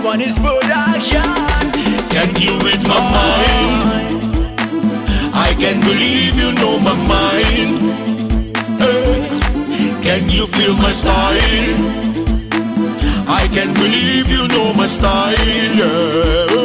one is production. Can you read my mind? I can't believe you know my mind. Can you feel my style? I can't believe you know my style.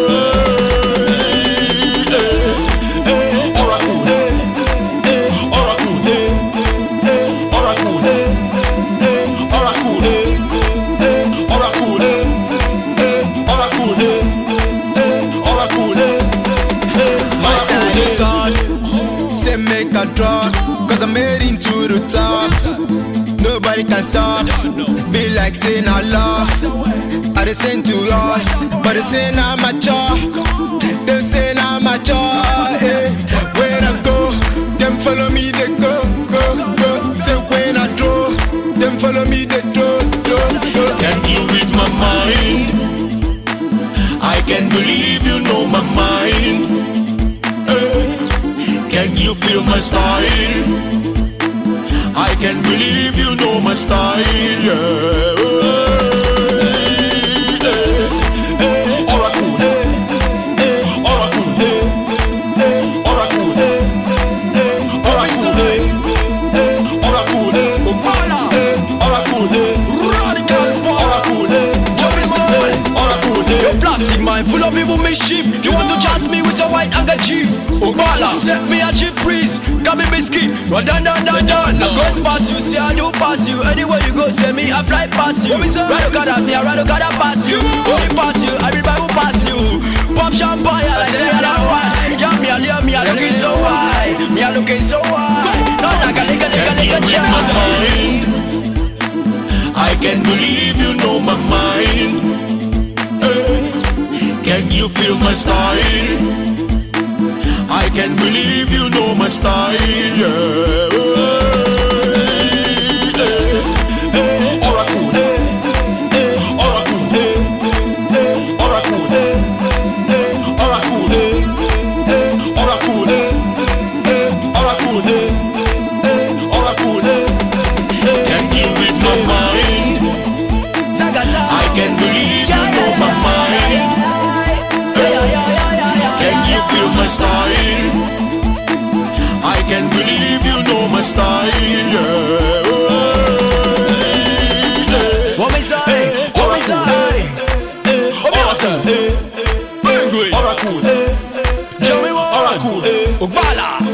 Say make a drop, cause I'm heading to the top. Nobody can stop, be like saying I lost. I just send to y'all, but they say I'm mature. They say I'm mature, eh. When I go, them follow me, they go, go, go. Say when I draw, them follow me, they draw, draw, draw. Can you read my mind? I can't believe you know my mind. Can you feel my style? I can't believe you know my style. Plastic mind full of evil mischief. You want to jazz me with your white handkerchief? Obala, set me a cheap breeze. Come in biscuit, run down, down, down, down. I goes past you, say I do pass you. Anywhere you go, say me I fly past you. Right look at me, I right look at pass you. Only pass you, everybody will pass you. Pop champagne, like say I don't want. Yeah, me, I looking so wide. Me, I looking so wide. Not like a lick mind. I can't believe you know my mind. Can you feel my style? I can't believe you know my style. Can you read my mind? I can't believe you know my mind. Can you feel my style? I can't believe you know my style. What me say? What me say? What me say? Oracle. Joey One. Oracle. Obala.